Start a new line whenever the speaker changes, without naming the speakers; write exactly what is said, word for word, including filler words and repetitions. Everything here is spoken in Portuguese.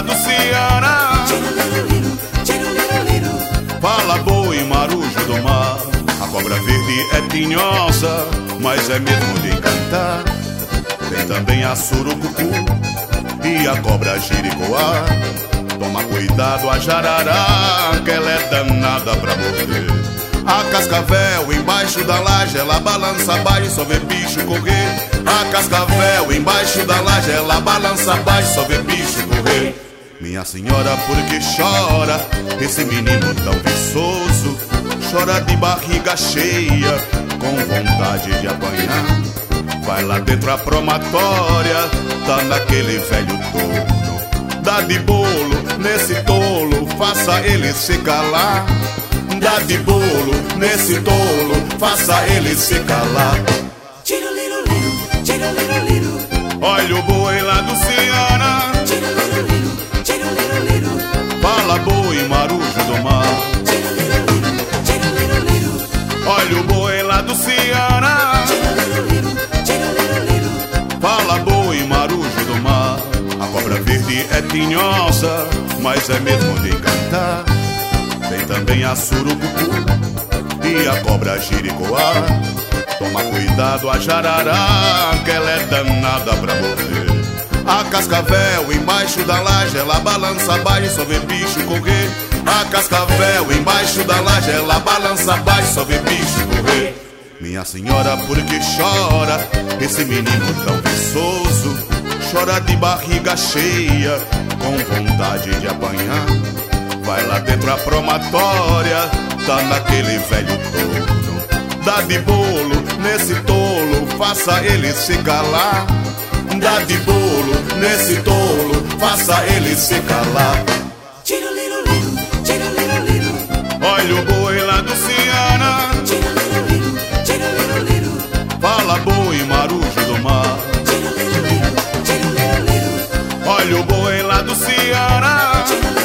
do Ceará. Fala boi, marujo do mar. A cobra verde é tinhosa, mas é mesmo de encantar. Tem também a surucucu e a cobra jiricoá. Toma cuidado a jarará, que ela é danada pra morder. A cascavel embaixo da laje, ela balança baixo, só vê bicho correr. A cascavel embaixo da laje, ela balança baixo, só vê bicho correr. Minha senhora, por que chora esse menino tão viçoso? Chora de barriga cheia, com vontade de apanhar. Vai lá dentro a promatória, tá naquele velho touro. Dá de bolo nesse tolo, faça ele se calar. Dá de bolo nesse tolo, faça ele se calar. Olha o boi lá do Ceará. Fala boi, marujo do mar. Olha o boi lá do Ceará. Fala boi, marujo do mar. A cobra verde é tinhosa, mas é mesmo de encantar. Tem também a surucucu e a cobra jiricoá. Toma cuidado a jarará, que ela é danada pra morder. A cascavel embaixo da laje, ela balança baixo, só vê bicho correr. A cascavel embaixo da laje, ela balança baixo, só vê bicho correr. Minha senhora, por que chora esse menino tão viçoso? Chora de barriga cheia, com vontade de apanhar. Vai lá dentro a promatória, tá naquele velho touro. Dá de bolo nesse tolo, faça ele se calar. Dá de bolo nesse tolo, faça ele se calar. Olha o boi lá do Ceará. Fala boi, marujo do mar. Olha o boi lá do Ceará.